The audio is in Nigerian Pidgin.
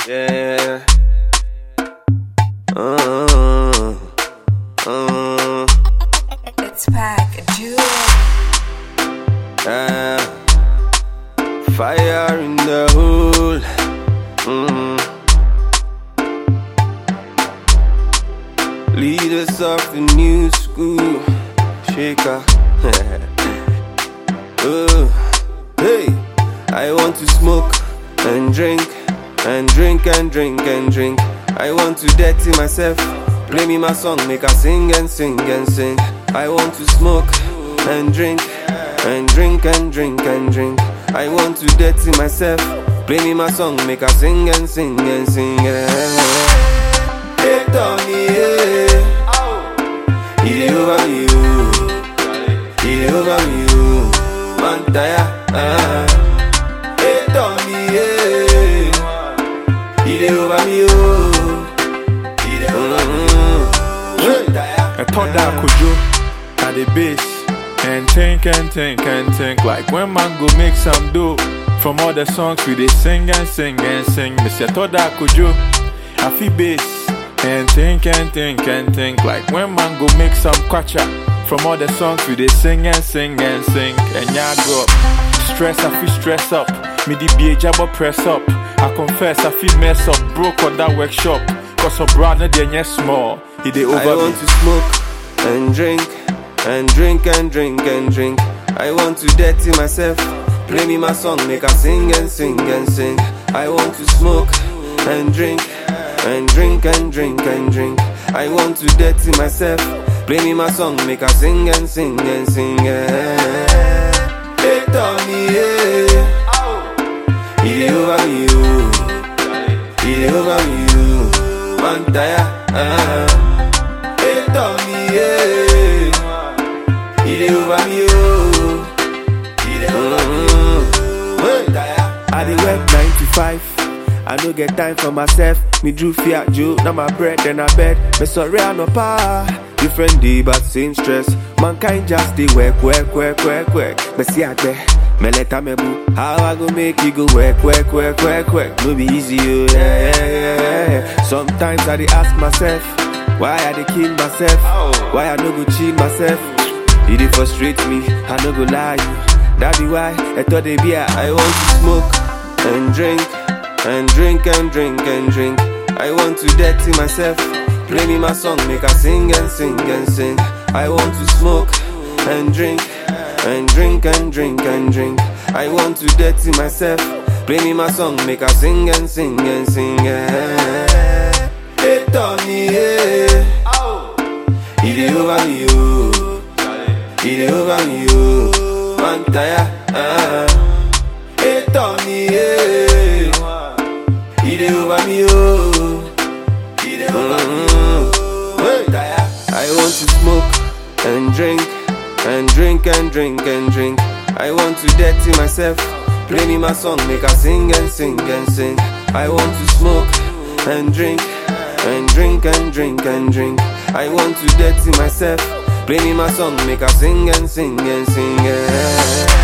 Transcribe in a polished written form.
Yeah. It's Pack Jewel. Fire in the hole. Leaders of the new school. Shaker. Hey, I want to smoke and drink and drink and drink and drink. I want to dirty myself. Play me my song, make I sing and sing and sing. I want to smoke and drink and drink and drink and drink. I want to dirty myself. Play me my song, make I sing and sing and sing. Hey, Tony, hey. He over me, he over me, Mantaya. Hey, Tony, hey. He over me, I thought that could do at the base and think like when man go make some dough from all the songs we they sing and sing and sing. Me say I thought that could do I feel bass and think like when man go make some kwacha from all the songs we they sing and sing and sing. And ya go up stress, I feel stress up. Me the be a job press up. I confess I feel mess up, broke on that workshop. Cause a brother they ain't small. He they over I want to smoke and drink and drink and drink and drink. I want to dirty myself. Play me my song, make I sing and sing and sing. I want to smoke and drink and drink and drink and drink. I want to dirty myself. Play me my song, make I sing and sing and sing. Hey, Tony, hey. He over me, he over me, Mantaya. Hey, Tony, hey. He over me, he over me, Mantaya. I dey work 9 to 5. I no get time for myself. Me drew Fiat Joe, now my bread then I bed. Me sorry I no power. Different day but same stress. Mankind just dey work. Me see I there. Me let me boo. How I go make you go work. No be easy, oh, yeah. Sometimes I dey ask myself, why I dey kill myself? Why I no go chill myself? It dey frustrate me, I no go lie you. That be why I thought they be I want to smoke and drink and drink and drink and drink. I want to dirty myself. Play me my song, make I sing and sing and sing. I want to smoke and drink and drink and drink and drink. I want to dirty myself. Play me my song, make I sing and sing and sing. Hey, Tony, hey. He dey over me, he dey over me, Mantaya. Hey, Tony, hey. He dey over me, he dey over me, Mantaya. I want to smoke and drink and drink and drink and drink. I want to dirty myself. Play me my song, make I sing and sing and sing. I want to smoke and drink and drink and drink and drink. I want to dirty myself. Play me my song, make I sing and sing and sing.